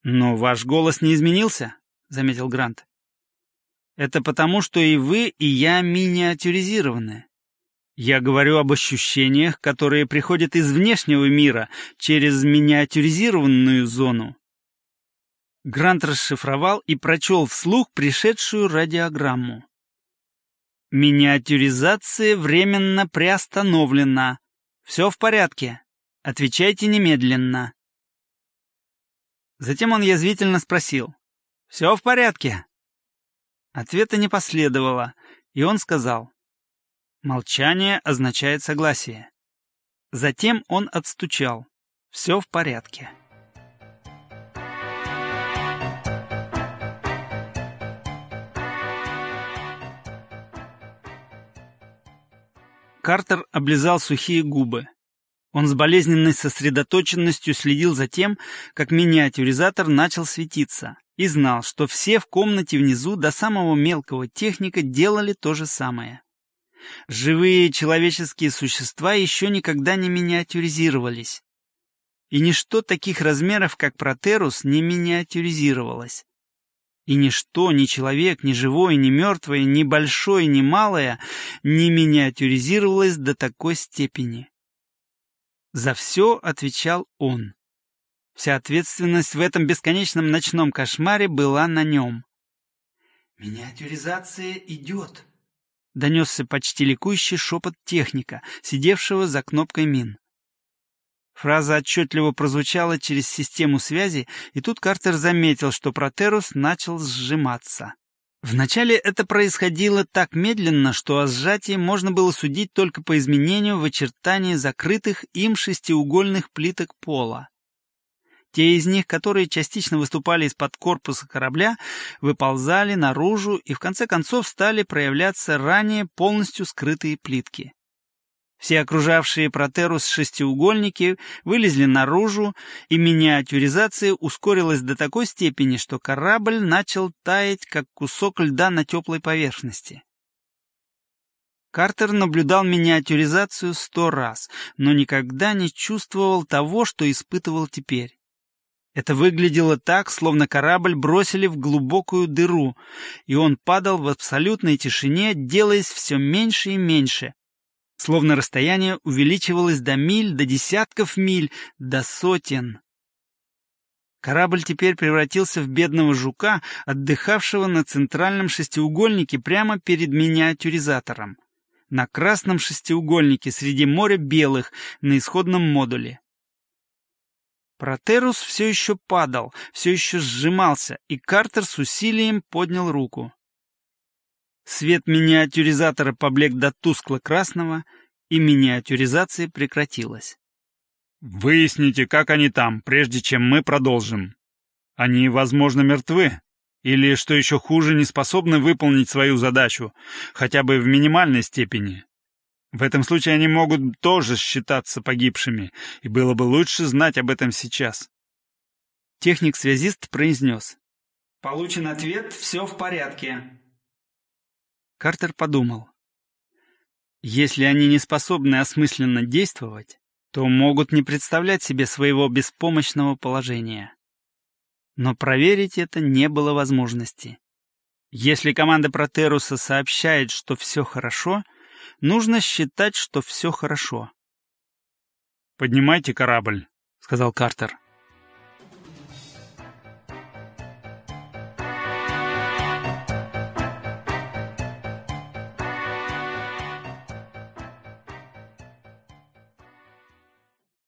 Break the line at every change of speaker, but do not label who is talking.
«Но ваш голос не изменился», — заметил Грант. «Это потому, что и вы, и я миниатюризированы. Я говорю об ощущениях, которые приходят из внешнего мира через миниатюризированную зону». Грант расшифровал и прочел вслух пришедшую радиограмму. «Миниатюризация временно приостановлена. Все в порядке. Отвечайте немедленно». Затем он язвительно спросил: «Все в порядке?» Ответа не последовало, и он сказал: «Молчание означает согласие». Затем он отстучал: «Все в порядке». Картер облизал сухие губы. Он с болезненной сосредоточенностью следил за тем, как миниатюризатор начал светиться, и знал, что все в комнате внизу до самого мелкого техника делали то же самое. Живые человеческие существа еще никогда не миниатюризировались. И ничто таких размеров, как Протерус, не миниатюризировалось. И ничто, ни человек, ни живое, ни мертвое, ни большое, ни малое, не миниатюризировалось до такой степени. За все отвечал он. Вся ответственность в этом бесконечном ночном кошмаре была на нем. «Миниатюризация идет», — донесся почти ликующий шепот техника, сидевшего за кнопкой мин. Фраза отчетливо прозвучала через систему связи, и тут Картер заметил, что Протерус начал сжиматься. Вначале это происходило так медленно, что о сжатии можно было судить только по изменению в очертании закрытых им шестиугольных плиток пола. Те из них, которые частично выступали из-под корпуса корабля, выползали наружу и в конце концов стали проявляться ранее полностью скрытые плитки. Все окружавшие Протерус шестиугольники вылезли наружу, и миниатюризация ускорилась до такой степени, что корабль начал таять, как кусок льда на теплой поверхности. Картер наблюдал миниатюризацию 100 раз, но никогда не чувствовал того, что испытывал теперь. Это выглядело так, словно корабль бросили в глубокую дыру, и он падал в абсолютной тишине, делаясь все меньше и меньше. Словно расстояние увеличивалось до миль, до десятков миль, до сотен. Корабль теперь превратился в бедного жука, отдыхавшего на центральном шестиугольнике прямо перед миниатюризатором. На красном шестиугольнике среди моря белых на исходном модуле. Протерус все еще падал, все еще сжимался, и Картер с усилием поднял руку. Свет миниатюризатора поблек до тускло-красного, и миниатюризация прекратилась.
«Выясните, как они там, прежде чем мы продолжим. Они, возможно, мертвы, или, что еще хуже, не способны выполнить свою задачу, хотя бы в минимальной степени. В этом случае они могут тоже считаться погибшими, и было бы лучше знать об этом сейчас».
Техник-связист произнес: «Получен ответ, все в порядке». Картер подумал: если они не способны осмысленно действовать, то могут не представлять себе своего беспомощного положения. Но проверить это не было возможности. Если команда Протеруса сообщает, что все хорошо, нужно считать, что все хорошо.
«Поднимайте корабль», — сказал Картер.